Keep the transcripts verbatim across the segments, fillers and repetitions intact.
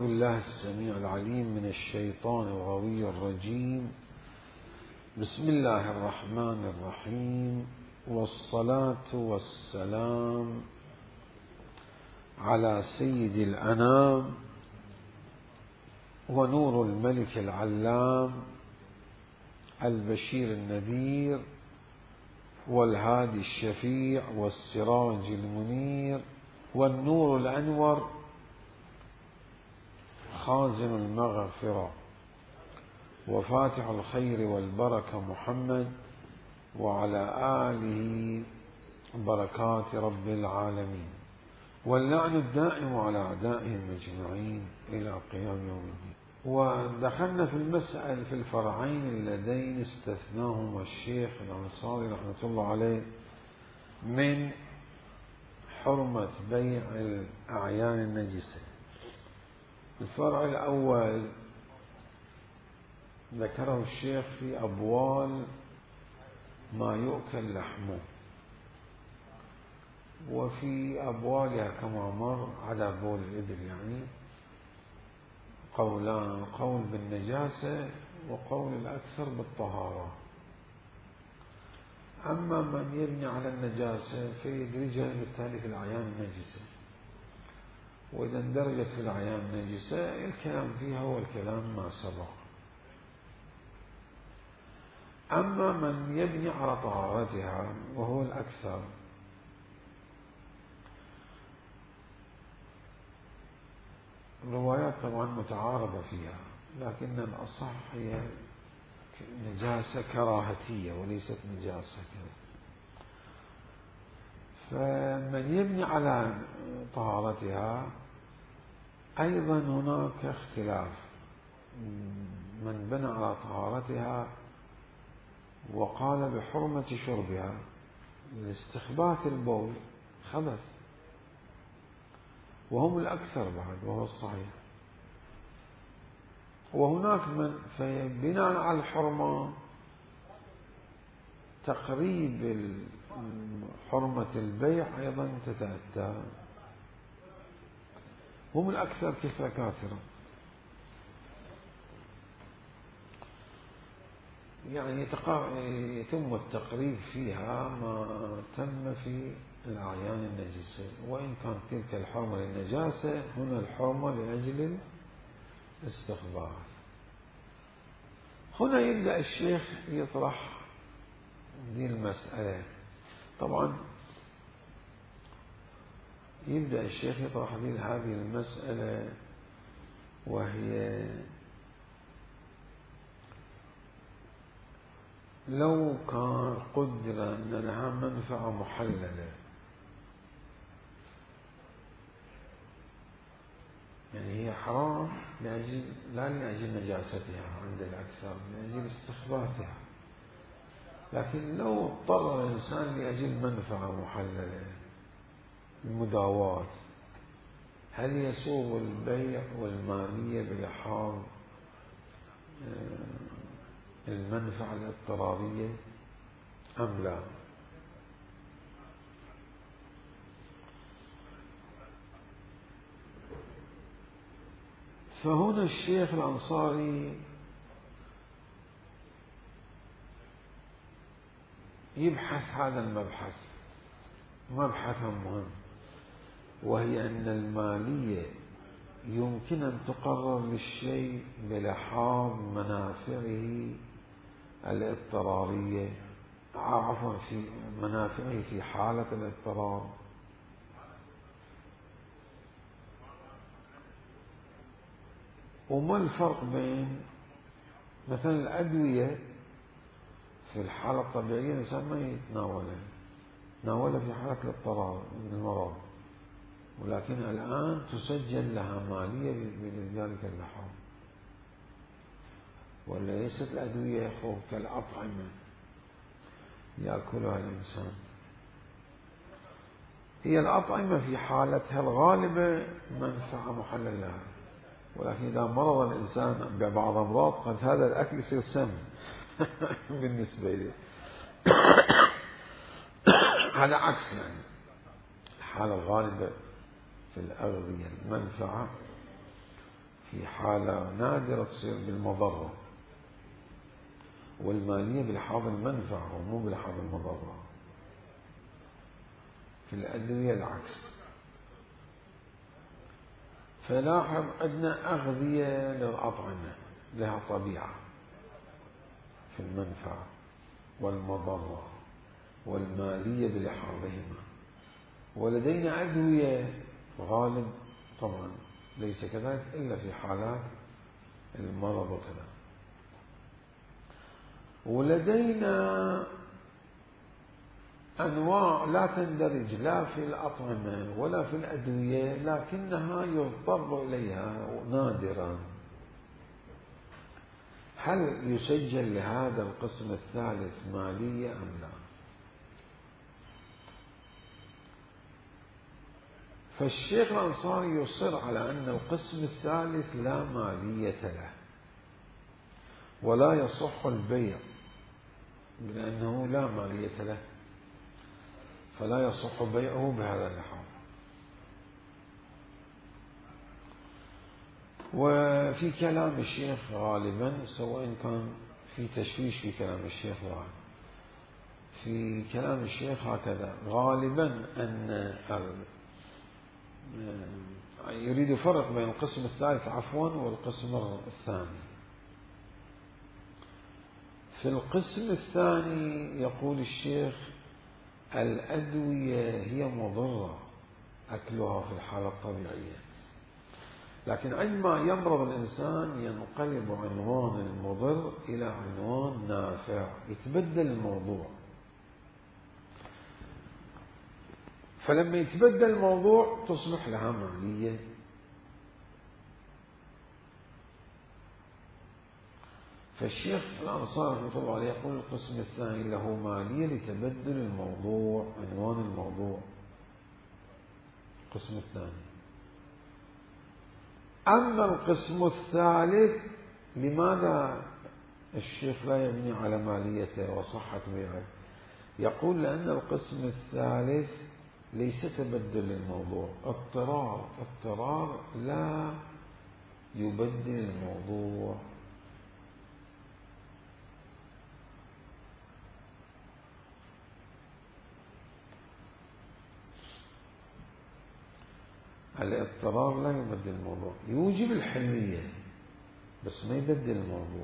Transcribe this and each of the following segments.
بالله السميع العليم من الشيطان الغوي الرجيم. بسم الله الرحمن الرحيم، والصلاة والسلام على سيد الأنام ونور الملك العلام البشير النذير والهادي الشفيع والسراج المنير والنور الأنور خازن المغفرة وفاتح الخير والبركة محمد وعلى آله بركات رب العالمين، واللعن الدائم على أعدائهم أجمعين إلى قيام يوم الدين. ودخلنا في المسألة في الفرعين اللذين استثناهما الشيخ الأنصاري رحمة الله عليه من حرمة بيع الأعيان النجسة. الفرع الأول ذكره الشيخ في أبوال ما يؤكل لحمه، وفي أبوالها كما مر على بول الإبل يعني قولان، قول بالنجاسة وقول الأكثر بالطهارة. أما من يبني على النجاسة فيدرجها بالتالي في الأعيان النجسة، وإذا اندرجت في الأعيان النجسة الكلام فيها هو الكلام ما سبق. أما من يبني على طهارتها وهو الأكثر الروايات طبعا متعارضة فيها، لكن الأصح هي نجاسة كراهتية وليست نجاسة كذا. فمن يبني على طهارتها أيضا هناك اختلاف. من بنى على طهارتها وقال بحرمة شربها لاستخباث البول خبث، وهم الأكثر بعد وهو الصحيح. وهناك من بناء على الحرمة تقريب حرمة البيع أيضا تتأتى، هم الأكثر كثرة كاثرة، يعني يتم التقريب فيها ما تم في الأعيان النجسة، وإن كانت تلك الحرمة للنجاسة هنا الحرمة لأجل الاستخبار. هنا يبدأ الشيخ يطرح دي المسألة. طبعا يبدأ الشيخ يطرح هذه المسألة، وهي لو كان قدر أن لها منفعة محللة، يعني هي حرام لأجل لا لأجل نجاستها عند الأكثر، لأجل استخبارها، لكن لو اضطر الإنسان لأجل منفعة محللة المداواة، هل يسوغ البيع والمالية بلحاظ المنفعة الاضطرارية أم لا؟ فهنا الشيخ الأنصاري يبحث هذا المبحث مبحثا مهم، وهي أن المالية يمكن أن تقرر للشيء بلحاظ منافعه الاضطرارية، عفوا في منافعه في حالة الاضطرار، وما الفرق بين مثلا الأدوية في الحالة الطبيعية الإنسان ما يتناولها، تناولها في حالة الاضطرار من المرض، ولكن الآن تسجل لها مالية بذلك اللحاظ. وليست الأدوية كالأطعمة يأكلها الإنسان، هي الأطعمة في حالتها الغالبة منفعة محللة لها، ولكن إذا مرض الإنسان ببعض أمراض قد هذا الأكل يصير سم بالنسبة لي. على عكس يعني الحالة الغالبة في الأغذية المنفعة في حالة نادرة تصير بالمضرة، والمالية بلحاظ المنفعة ومو بلحاظ المضرة. في الأدوية العكس. فلاحظ عندنا أغذية للأطعمة لها طبيعة في المنفعة والمضرة والمالية بلحاظهما، ولدينا أدوية غالب طبعا ليس كذلك إلا في حالات المرض وكذا. ولدينا أنواع لا تندرج لا في الأطعمة ولا في الأدوية، لكنها يضطر إليها نادرا. هل يسجل لهذا القسم الثالث مالية أم لا؟ فالشيخ الأنصاري يصر على أن القسم الثالث لا مالية له ولا يصح البيع، لأنه لا مالية له فلا يصح بيعه بهذا اللحاظ. وفي كلام الشيخ غالبا، سواء كان في تشويش في كلام الشيخ لا، في كلام الشيخ هكذا غالبا أن يريد يفرق بين القسم الثالث عفوا والقسم الثاني. في القسم الثاني يقول الشيخ الأدوية هي مضرة أكلها في الحالة الطبيعية، لكن عندما يمرض الإنسان ينقلب عنوان المضر إلى عنوان نافع، يتبدل الموضوع. فلما يتبدل الموضوع تصبح لها مالية. فالشيخ الأنصاري رحمه الله عليه يقول القسم الثاني له مالية لتبدل الموضوع، عنوان الموضوع القسم الثاني. أما القسم الثالث لماذا الشيخ لا يبني على ماليته وصحة بيعه؟ يقول لأن القسم الثالث ليس تبدل الموضوع، اضطرار، اضطرار لا يبدل الموضوع. الاضطرار لا يبدل الموضوع، يوجب الحلمية بس ما يبدل الموضوع.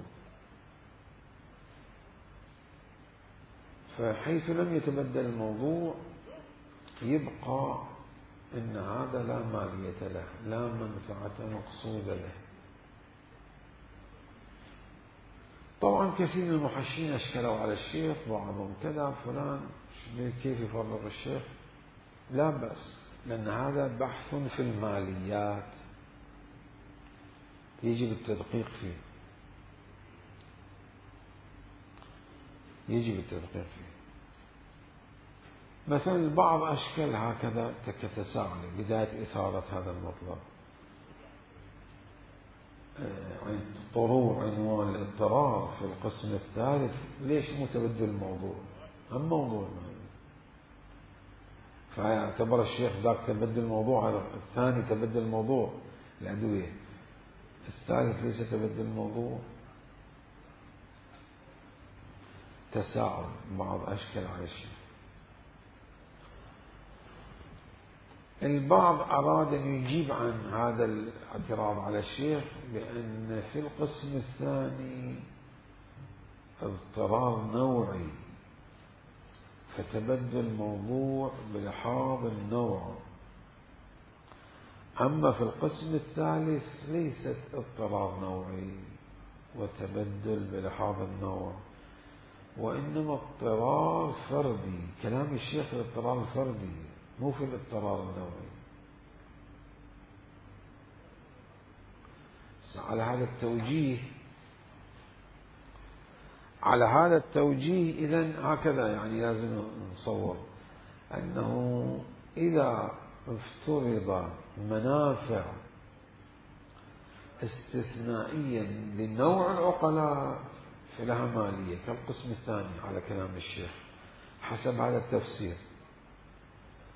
فحيث لم يتبدل الموضوع يبقى إن هذا لا مالية له، لا منفعة مقصودة له. طبعا كثير من المحشين أشكلوا على الشيخ، بعضهم كذا فلان كيف يفرق الشيخ؟ لا بأس، لأن هذا بحث في الماليات يجب التدقيق فيه، يجب التدقيق فيه. مثلا البعض أشكال هكذا كتساؤل بداية إثارة هذا المطلب، طلوع عنوان الاضطرار في القسم الثالث ليش متبدل الموضوع؟ هم موضوع مهم. فاعتبر الشيخ ذاك تبدل الموضوع، هذا الثاني تبدل الموضوع الأدوية، الثالث ليس تبدل الموضوع. تساؤل بعض أشكال على الشيخ. البعض أراد أن يجيب عن هذا الاعتراض على الشيخ بأن في القسم الثاني اضطرار نوعي، فتبدل الموضوع بلحاظ النوع. أما في القسم الثالث ليست اضطرار نوعي وتبدل بلحاظ النوع، وإنما اضطرار فردي. كلام الشيخ الاضطرار الفردي مو في الاضطرار النوعي. على هذا التوجيه على هذا التوجيه إذن هكذا يعني لازم نصور أنه إذا افترض منافع استثنائيا لنوع العقلاء فلها مالية كالقسم الثاني على كلام الشيخ حسب هذا التفسير.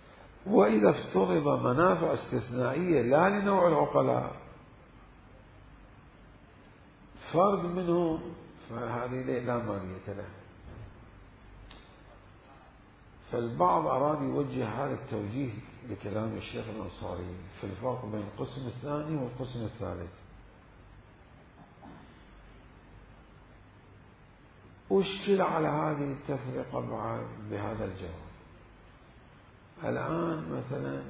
وإذا افترض منافع استثنائية لا لنوع العقلاء فرد منهم فهذه لا مالية له. فالبعض أراد يوجه هذا التوجيه لكلام الشيخ الأنصاري في الفرق بين القسم الثاني والقسم الثالث. أشكل على هذه التفرقة بهذا الجواب. الآن مثلا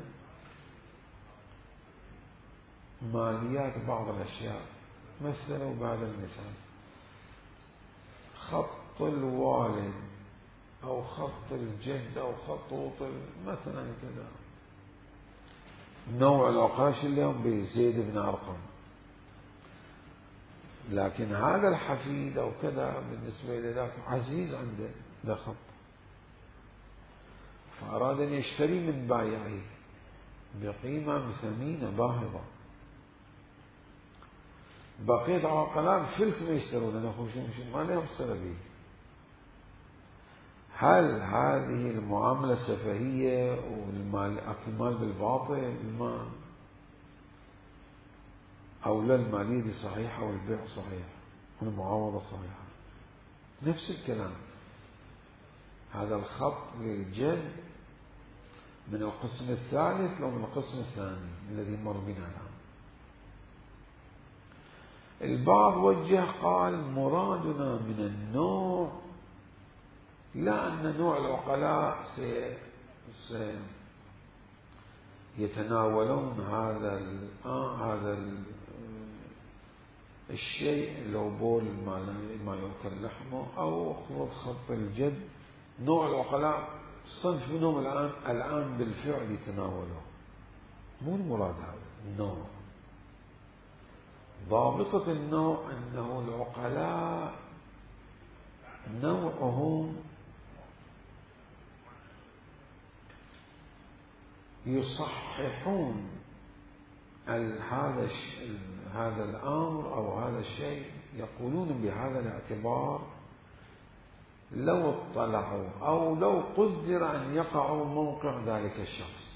ماليات بعض الأشياء، مثلوا بهذا المثال خط الوالد أو خط الجد أو خطوط مثلا كذا، نوع العقاش اليوم بزيد بن أرقم، لكن هذا الحفيد أو كذا بالنسبة إلى ذاك عزيز عنده ذا خط، فأراد أن يشتري من بائعه بقيمة ثمينة باهظة. بقية عقلاء فلس ما يشترون، أنا ما لهم صلة به. هل هذه المعاملة سفهية والمال أكل المال بالباطل ما أو لا، المالية دي صحيحة والبيع صحيح والمعاوضة صحيحة؟ نفس الكلام. هذا الخط للجد من القسم الثالث لو من القسم الثاني الذي مر بنا الآن. البعض وجه قال مرادنا من النوع لا أن نوع العقلاء سيتناولون هذا هذا الشيء لو بول ما يؤكل لحمه أو خذ خط الجد. نوع العقلاء صنف منهم الآن الآن بالفعل يتناوله، مو المراد هذا النوع. ضابطة النوع أنه العقلاء نوعهم يصححون هذا هذا الأمر أو هذا الشيء، يقولون بهذا الاعتبار لو اطلعوا أو لو قدر أن يقعوا موقع ذلك الشخص.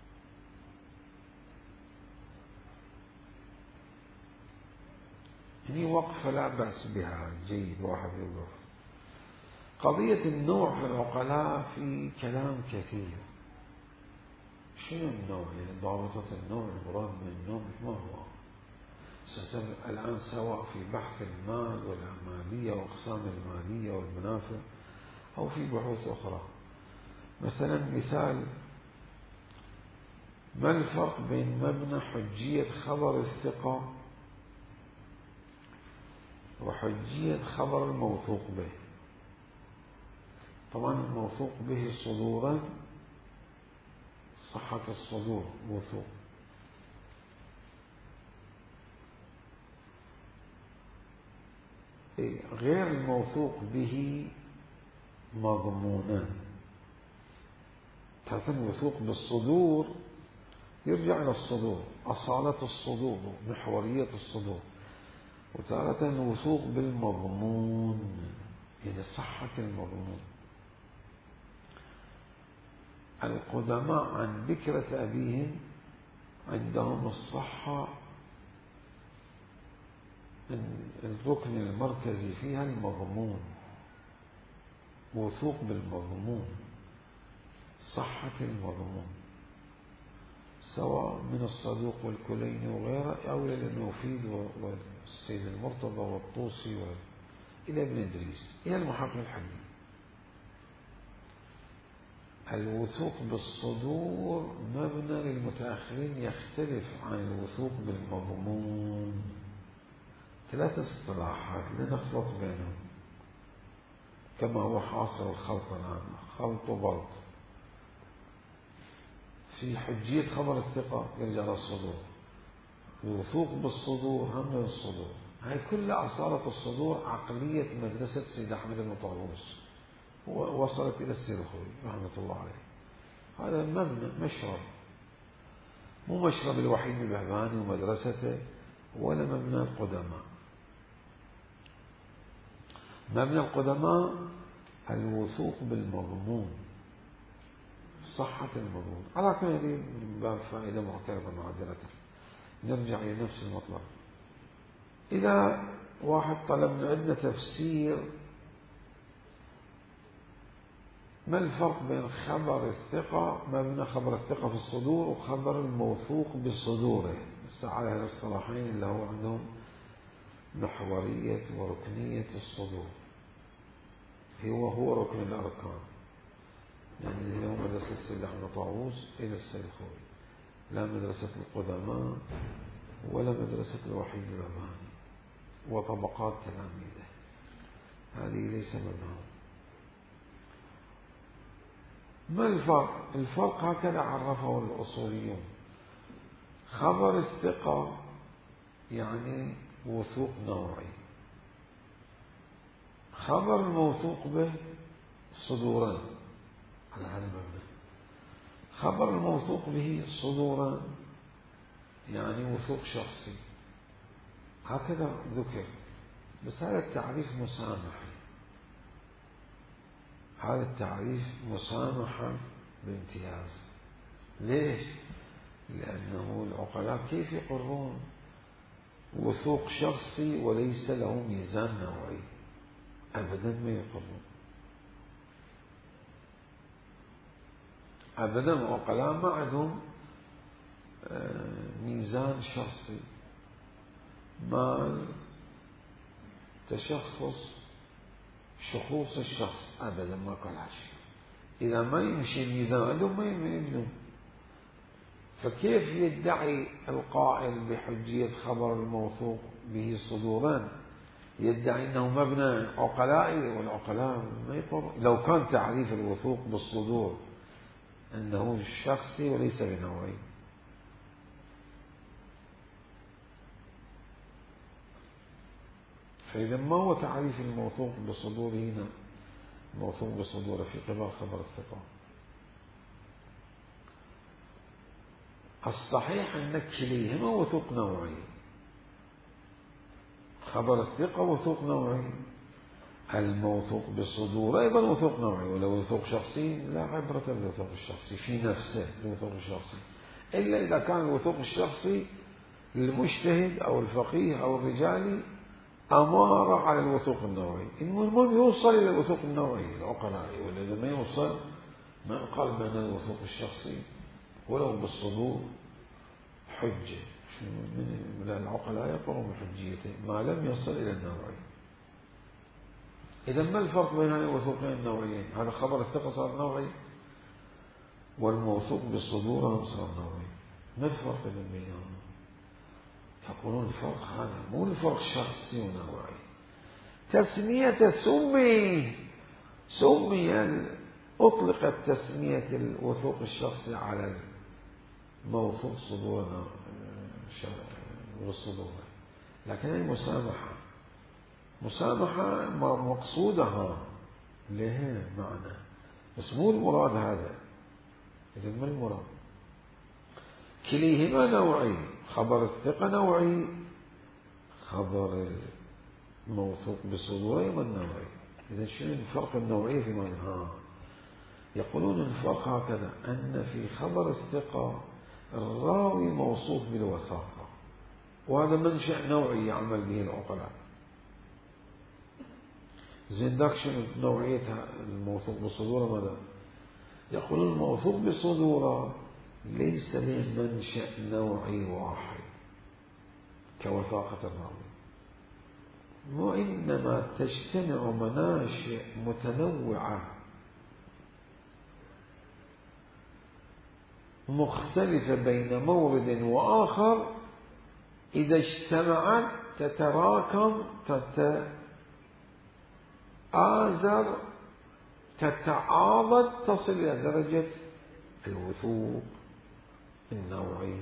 هي وقفة لا بأس بها، جيد واحد يوقف. قضية النوع في العقلاء في كلام كثير. شنو النوع؟ يعني ضابطة النوع، المراد من النوع ما هو؟ الآن سواء في بحث المال والمالية وأقسام المالية والمنافع أو في بحوث أخرى. مثلا مثال، ما الفرق بين مبنى حجية خبر الثقة وحجية خبر الموثوق به؟ طبعا الموثوق به صدورا، صحة الصدور موثوق، غير الموثوق به مضمونا. تعرفين الموثوق بالصدور يرجع إلى الصدور، أصالة الصدور، محورية الصدور. وتارة الوثوق بالمضمون، يعني صحة المضمون. القدماء عن بكرة أبيهم عندهم الصحة، الركن المركزي فيها المضمون، وثوق بالمضمون، صحة المضمون، سواء من الصدوق والكليني وغيره أو إلى المفيد والسيد المرتضى والطوسي إلى ابن إدريس إلى المحقق الحديث. الوثوق بالصدور مبنى للمتأخرين يختلف عن الوثوق بالمضمون. ثلاثة اصطلاحات لا نخلط بينهم كما هو حاصل الخلط الآن، خلط وبلط. في حجية خبر الثقة يرجع للصدور، الوثوق بالصدور هم للصدور. هاي كلها أصالة الصدور عقلية مدرسة سيد أحمد بن طاووس ووصلت إلى السيد الخوي رحمة الله عليه. هذا مبنى مشرب، مو مشرب الوحيد البهباني ومدرسته ولا مبنى القدماء. مبنى القدماء الوثوق بالمضمون، صحة المضمون. على كل هذه من باب فائدة معترضة معذرة، نرجع إلى نفس المطلب. إذا واحد طلب من عندنا تفسير ما الفرق بين خبر الثقة مبنى خبر الثقة في الصدور وخبر الموثوق بصدوره. على هذا الصلاحين اللي هو عندهم محورية وركنية الصدور، هو هو ركن الأركان. يعني اللي هو مدرسة سيد أحمد طاووس إلى السيد خوي، لا مدرسة القدماء ولا مدرسة الوحيد الأبهاني وطبقات تلاميذه، هذه ليس منهم. ما الفرق؟ الفرق هكذا عرفه الأصوليون: خبر الثقة يعني وثوق نوعي، خبر الموثوق به صدورا على هذا المبنى، خبر الموثوق به صدورا يعني وثوق شخصي، هكذا ذكر. بس هذا التعريف مسامح، هذا التعريف مسامحا بامتياز. ليش؟ لأنه العقلاء كيف يقرون وثوق شخصي وليس له ميزان نوعي؟ أبدا ما يقرون، أبدا. العقلاء ما عندهم ميزان شخصي مال تشخص شخوص الشخص، أبدا ما قال شيء. إذا ما يمشي الميزان عندهم ما يبنون. فكيف يدعي القائل بحجية خبر الموثوق به صدورا يدعي أنه مبنى عقلائي؟ والعقلاء ما يقر. لو كان تعريف الوثوق بالصدور أنه شخصي وليس بنوعي، فإذا ما هو تعريف الموثوق بصدوره هنا؟ الموثوق بصدوره في قبال خبر الثقة. الصحيح أن كليهما وثوق نوعي، خبر الثقة وثوق نوعي، الموثوق بصدور أيضا وثوق نوعي. ولو وثوق شخصي لا عبرة بالوثوق الشخصي في نفسه، الوثوق الشخصي، إلا إذا كان الوثوق الشخصي للمجتهد أو الفقيه أو الرجالي أمارة على الوثوق النوعي. المهم يوصل إلى الوثوق النوعي العقلائي، ولا إذا ما يوصل ما قال من الوثوق الشخصي ولو بالصدور حجة. من العقلاء يقرون بحجيته ما لم يصل إلى النوعي. إذا ما الفرق بين هذه الوثوقين النوعيين؟ هذا خبر الثقة صار نوعي والموثوق بالصدور صار نوعي. ما الفرق بينهم؟ يقولون الفرق هذا مو الفرق شخصي ونوعي. تسمية سمي سمي أطلقت تسمية الوثوق الشخصي على الموثوق صدورنا والصدور، لكن المسامحة مسامحة مقصودها لها معنى، بس مو المراد هذا. إذا ما المراد؟ كليهما نوعي، خبر الثقة نوعي، خبر الموثوق بصدوره أيضا نوعي. إذا شنو الفرق النوعي في معنى؟ يقولون الفرق هكذا: أن في خبر الثقة الراوي موصوف بالوثاقة، وهذا منشأ نوعي يعمل به العقلاء. زين ذاك شنو نوعية الموثوق بصدوره؟ ماذا يقولون؟ الموثوق بصدوره ليس له منشأ نوعي واحد كوثاقة الراوي، وإنما تجتمع مناشئ متنوعة مختلفة بين مورد وآخر، إذا اجتمعت تتراكم تتآزر تتعاضد تصل إلى درجة الوثوق النوعي،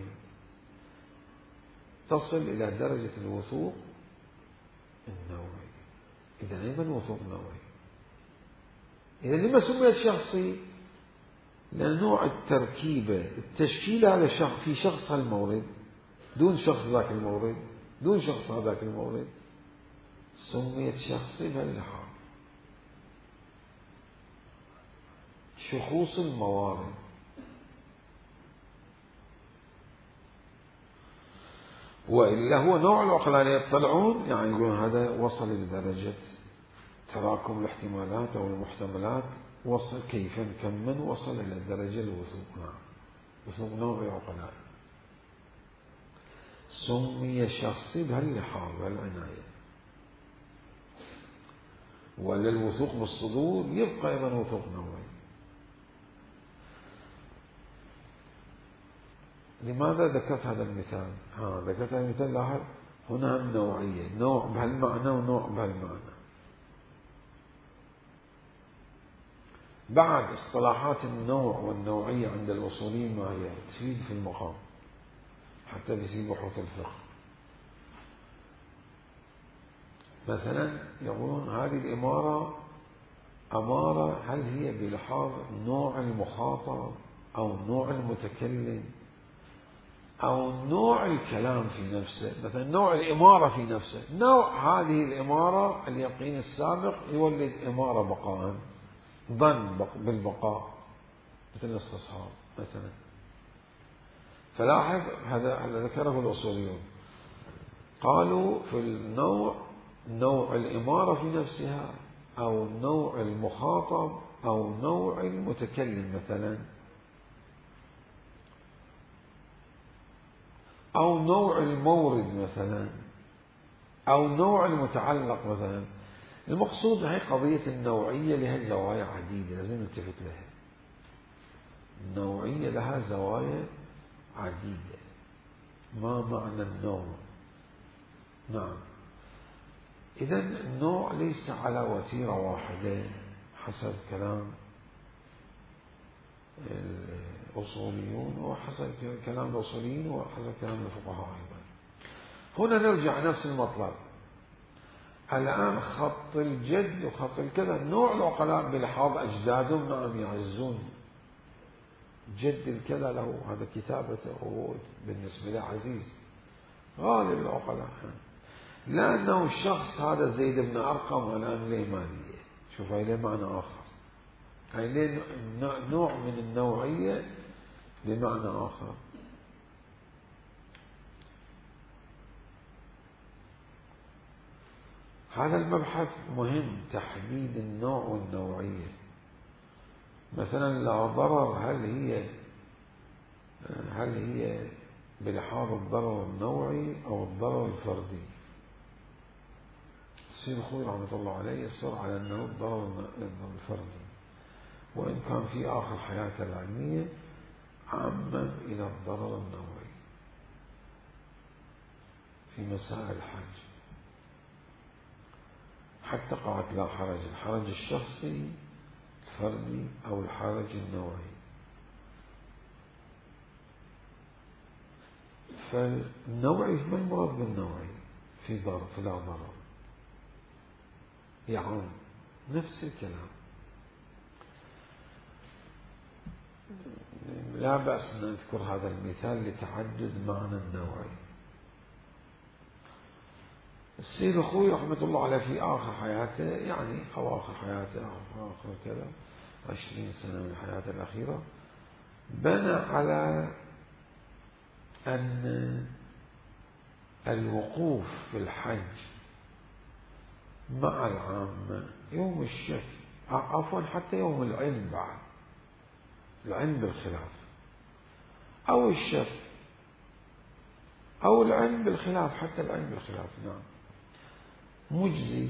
تصل إلى درجة الوثوق النوعي. إذا أيضا وثوق نوعي. إذا لما سميت شخصي؟ لأن نوع التركيبة التشكيل هذا شخص في شخص هالمورد دون شخص ذاك المورد دون شخص هذاك المورد، سميت شخصي بهاللحاظ. شخوص الموارد. وإلا هو نوع العقلاء يطلعون يعني يقولون هذا وصل لدرجة تراكم الاحتمالات أو المحتملات، وصل كيف كمن وصل إلى الدرجة الوثوق. نعم وثوق نوع العقلاء سمي شخصي بهاللحاظ بهالعناية. ولا الوثوق بالصدور يبقى أيضا وثوق نوعي. لماذا ذكرت هذا المثال؟ ها ذكرت هذا المثال لاحظ هنا النوعية، نوع بهالمعنى ونوع بهالمعنى. بعد اصطلاحات النوع والنوعية عند الأصوليين ما هي تفيد في المقام حتى في بحوث الفقه. مثلا يقولون هذه الإمارة أمارة هل هي بلحاظ نوع المخاطب أو نوع المتكلم أو نوع الكلام في نفسه. مثلا نوع الإمارة في نفسه، نوع هذه الإمارة اليقين السابق يولد إمارة بقاء، ظن بالبقاء مثل الاستصحاب مثلا. فلاحظ هذا ذكره الأصوليون، قالوا في النوع نوع الإمارة في نفسها أو نوع المخاطب أو نوع المتكلم مثلا، أو نوع المورد مثلا، أو نوع المتعلق مثلا. المقصود هي قضية النوعية لها زوايا عديدة لازم نلتفت لها. النوعية لها زوايا عديدة. ما معنى النوع؟ نعم إذا النوع ليس على وتيرة واحدة حسب كلام الأصوليون وحسب كلام الأصوليين وحسب كلام الفقهاء أيضا. هنا نرجع نفس المطلب. الآن خط الجد وخط الكذا نوع العقلاء بلحاظ أجدادهم نعم يعزون جد الكذا له هذا كتابته هو بالنسبة له عزيز غالب العقلاء، لأنه الشخص هذا زيد بن أرقم والآن له مالية. شوف هاي له معنى آخر، هاي له نوع من النوعية بمعنى آخر. هذا المبحث مهم، تحديد النوع والنوعية. مثلا لا ضرر هل هي هل هي بلحاظ الضرر النوعي أو الضرر الفردي؟ السيد الخوي رحمة الله عليه يصر على أنه الضرر الفردي، وإن كان في آخر حياته العلمية عمم إلى الضرر النوعي في مسائل الحج. حتى قالت لا حرج، الحرج الشخصي الفردي أو الحرج النوعي. فالنوعي ما المراد بالنوعي؟ في ضرر في لا ضرر يعني نفس الكلام. لا بأس أن نذكر هذا المثال لتعدد معنى النوعي. السيد الخوي رحمة الله عليه في آخر حياته يعني أواخر حياته أو آخر كذا عشرين سنة من حياته الأخيرة بنى على أن الوقوف في الحج مع العامة يوم الشك عفوا حتى يوم العلم، بعد العلم بالخلاف أو الشك أو العلم بالخلاف، حتى العلم بالخلاف نعم مجزي.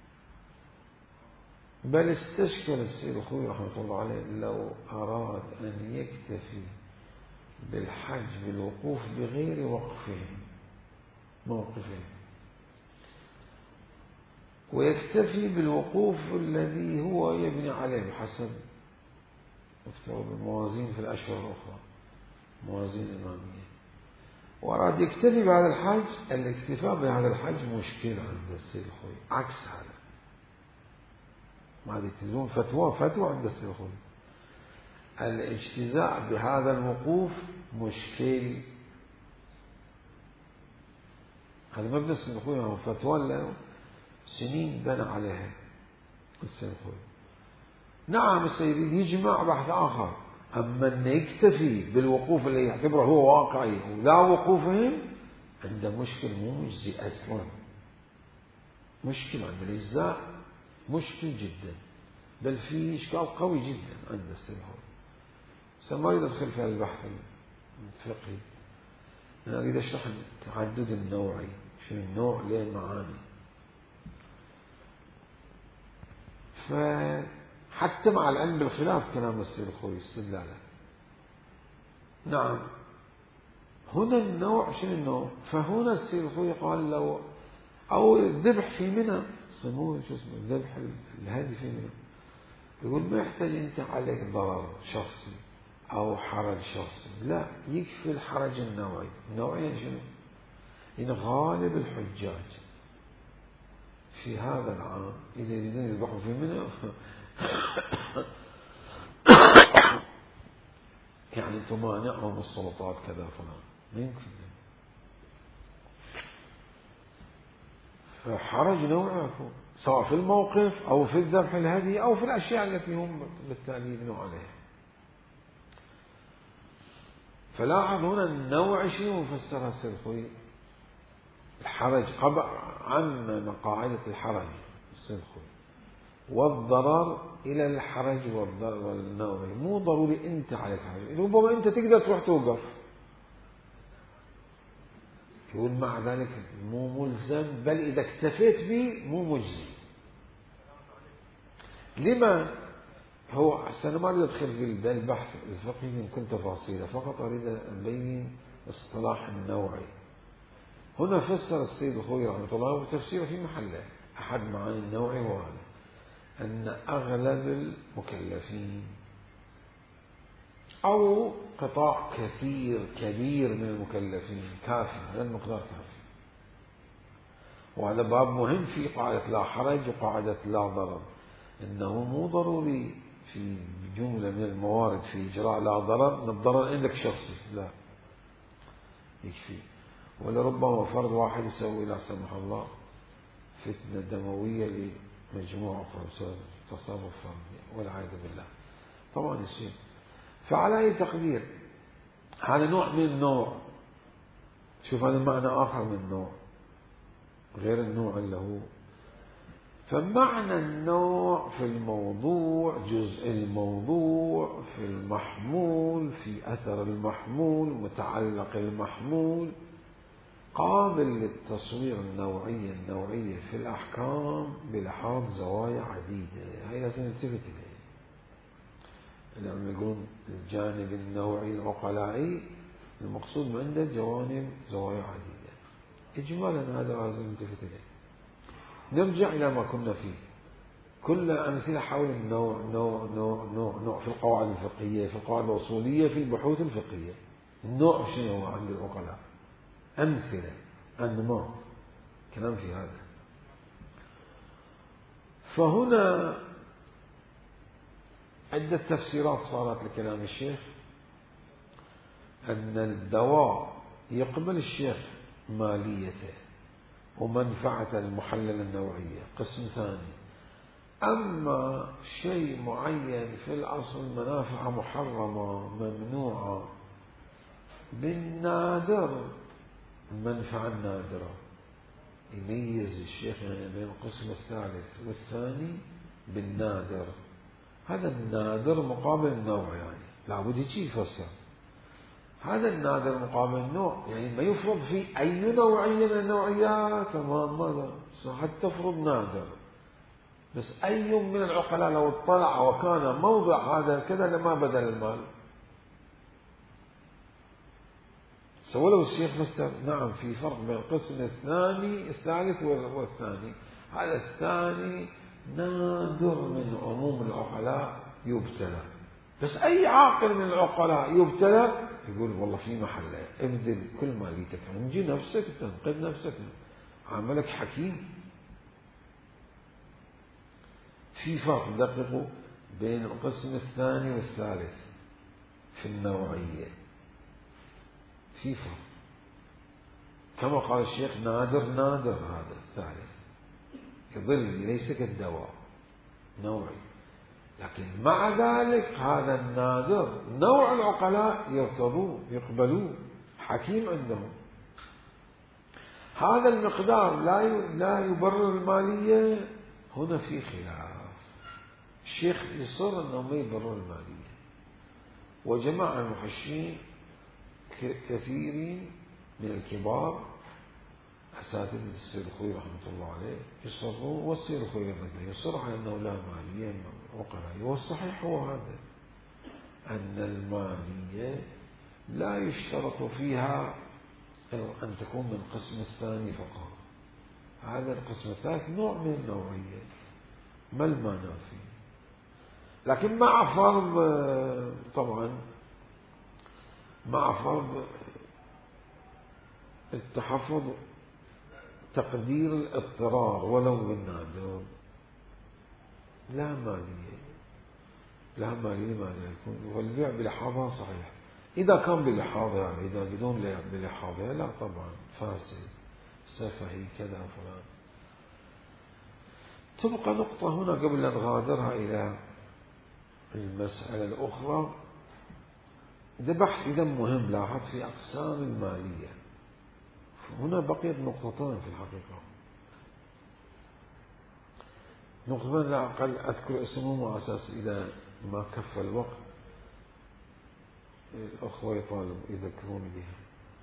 بل استشكل السيد الخوي رحمة الله عليه لو أراد أن يكتفي بالحج بالوقوف بغير وقفهم موقفهم ويكتفي بالوقوف الذي هو يبني عليه حسب افترض الموازين في الأشهر الأخرى موازين إمامية، وأراد يكتفي بهذا الحج. الاكتفاء بهذا الحج مشكلة عند السيد الخوي، عكس هذا ما يتزون فتوى فتوى عند السيد الخوي. الاجتزاء بهذا الوقوف مشكل. هذا مبنى السيد الخوي هو فتوى له سنين بنى عليها السيد الخوي. نعم السيد يجمع بحث آخر، أما أن يكتفي بالوقوف اللي يعتبره هو واقعي ولا وقوفهم عنده مشكل مو مجزي أصلا، مشكل عند الإجزاء مشكل جدا، بل في إشكال قوي جدا عند السيد الخوئي. ما أريد أدخل في البحث الفقهي، أنا أريد أشرح التعدد النوعي، شنو النوع له معاني. فحتى مع العلم بالخلاف كلام السيد الخوئي استدلاله. نعم هنا النوع شنو النوع؟ فهنا السيد الخوئي قال لو أو الذبح في منى، سموه شو اسمه الذبح الهادي في منى، يقول ما يحتاج أنت عليك ضرر شخصي أو حرج شخصي، لا يكفي الحرج النوعي. النوعية شنو؟ إن غالب الحجاج في هذا العام إذا يريدون يذبحوا في منى يعني تمانعهم السلطات كذا فلان، ما يمكن. فحرج نوعه سواء في الموقف أو في الذبح الهدي أو في الأشياء التي هم بالتالي يبنوا عليها. فلاحظ هنا النوع شيء مفسرها السيد الخوئي الحرج قبع عن قاعدة الحرج السيد الخوئي والضرر إلى الحرج والضرر والنوع، مو ضروري أنت عليك حرج، ربما أنت تقدر تروح توقف، يقول مع ذلك مو ملزم، بل إذا اكتفيت به مو مجزي. لما هو أنا ما أريد أدخل في البحث الفقهي من كل تفاصيله، فقط أريد أن أبين اصطلاح النوعي. هنا فسر السيد الخوئي رحمه الله وتفسيره في محله. أحد معاني النوعي هو هذا، أن أغلب المكلفين أو قطاع كثير كبير من المكلفين كافي، هذا المقدار كافي. وهذا باب مهم في قاعدة لا حرج وقاعدة لا ضرر، إنه مو ضروري في جملة من الموارد في إجراء لا ضرر من الضرر عندك شخصي، لا يكفي. ولربما فرد واحد يسوي لا سمح الله فتنة دموية لمجموعة أخرى، تصرف فردي والعياذ بالله، طبعا يصير. فعلى أي تقدير هذا نوع من النوع. شوف هذا معنى آخر من النوع غير النوع اللي هو. فمعنى النوع في الموضوع، جزء الموضوع، في المحمول، في أثر المحمول، متعلق المحمول، قابل للتصوير النوعية النوعية في الأحكام بلحاظ زوايا عديدة. هاي لازم نلتفت إليه. لما يقولون الجانب النوعي العقلائي المقصود من عنده جوانب زوايا عديدة. إجمالا هذا لازم نلتفت إليه. نرجع إلى ما كنا فيه، كل أمثلة حول النوع نوع نوع نوع نوع في القواعد الفقهية، في القواعد الأصولية، في البحوث الفقهية. النوع شنو هو عند العقلاء؟ أمثلة، أنماط، كلام في هذا. فهنا عدة تفسيرات صارت لكلام الشيخ، أن الدواء يقبل الشيخ ماليته ومنفعة المحلل النوعية قسم ثاني. أما شيء معين في الأصل منافع محرمة ممنوعة بالنادر، المنفعة النادرة، يميز الشيخ يعني بين القسم الثالث والثاني بالنادر. هذا النادر مقابل النوع، يعني لابد يجي يفسر هذا النادر مقابل النوع، يعني ما يفرض في أي نوعية من النوعيات تمام، ماذا حتى تفرض نادر، بس أي من العقلاء لو اطلع وكان موضع هذا كذا لما بدل المال. سولوا الشيخ فسر نعم في فرق بين القسم الثاني الثالث والثاني. هذا الثاني نادر من عموم العقلاء يبتلى، بس أي عاقل من العقلاء يبتلى يقول والله في محله، ابذل كل ماليتك، انجي نفسك، تنقذ نفسك، عملك حكيم. في فرق دققوا بين القسم الثاني والثالث في النوعية، في فرق. كما قال الشيخ نادر نادر هذا الثالث يظل ليس كالدواء نوعي، لكن مع ذلك هذا النادر نوع العقلاء يرتضوه يقبلوه، حكيم عندهم. هذا المقدار لا لا يبرر المالية. هنا في خلاف. الشيخ يصر أنه ما يبرر المالية، وجماعة المحشين كثيرين من الكبار أساتذة السيد الخوي رحمة الله عليه يصرون، والسيد الخوي مثلا يصر على أنه لا مالية وقرائية. والصحيح هو هذا، أن المالية لا يشترط فيها أن تكون من القسم الثاني فقط. هذا القسم الثالث نوع من النوعية، ما المانع فيه، لكن مع فرض طبعا مع فرض التحفظ تقدير الاضطرار ولو بالنادر. لا مالية، لا مالية مالية يكون. والبيع بلحاظها صحيح إذا كان بلحاظها، يعني إذا بدون بلحاظها لا طبعا فاسد سفهي كذا فلان. تبقى نقطة هنا قبل أن نغادرها إلى المسألة الأخرى. ده بحث إذا مهم لاحظ في أقسام المالية. هنا بقيت نقطتان في الحقيقة. نقطتان لا أقل أذكر اسمهم على أساس إذا ما كفى الوقت الأخوة يطالب يذكرون بها.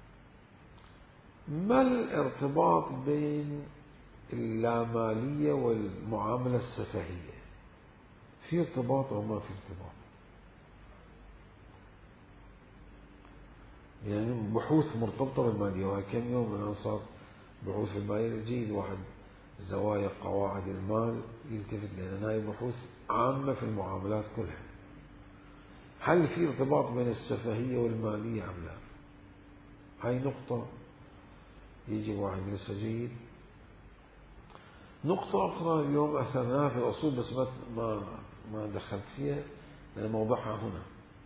ما الارتباط بين اللامالية والمعاملة السفهية؟ في ارتباط أو ما في ارتباط؟ يعني بحوث مرتبطة بالمالية، وهي كم يوم من صار بحوث المالية جيد واحد زوايا قواعد المال يلتفت لأن هاي بحوث عامة في المعاملات كلها. هل في ارتباط بين السفهية والمالية أم لا؟ هاي نقطة يجب واحد يدرسها جيد. نقطة أخرى اليوم أثرناها في الأصول بس ما ما دخلت فيها لأن موضوعها هنا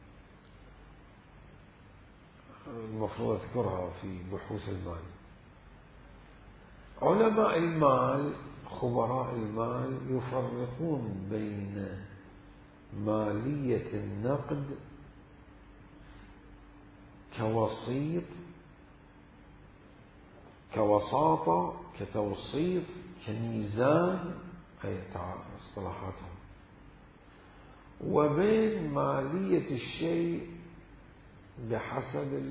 المفروض أذكرها في بحوث المال. علماء المال خبراء المال يفرقون بين مالية النقد كوسيط كوساطة كتوسيط كميزان، هي اصطلاحاتهم، وبين مالية الشيء بحسب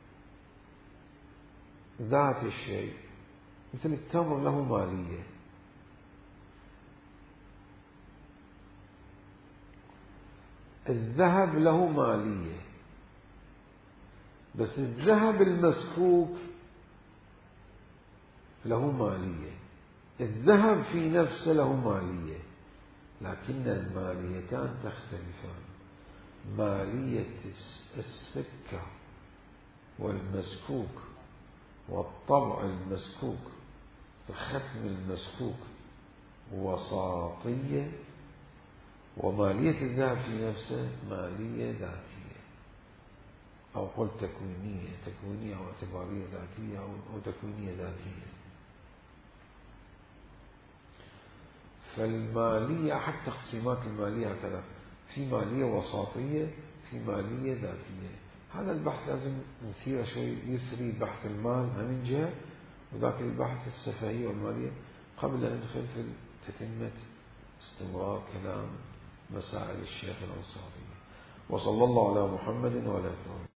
ذات الشيء. مثل التمر له مالية، الذهب له مالية، بس الذهب المسكوك له مالية. الذهب في نفسه له مالية، لكن الماليتان تختلفان. مالية السكة والمسكوك والطبع المسكوك الختم المسكوك وساطية، ومالية الذهب في نفسه مالية ذاتية، أو قل تكوينية تكوينية أو اعتبارية ذاتية أو تكوينية ذاتية. فالمالية أحد تقسيمات المالية هكذا، في مالية وساطية في مالية ذاتية. هذا البحث لازم نثير شوي يثري بحث المال من جهة، وذاك البحث السفهية والمالية قبل أن ندخل في تتمة استمرار كلام مسائل الشيخ الأنصاري. وصلى الله على محمد وعلى آله.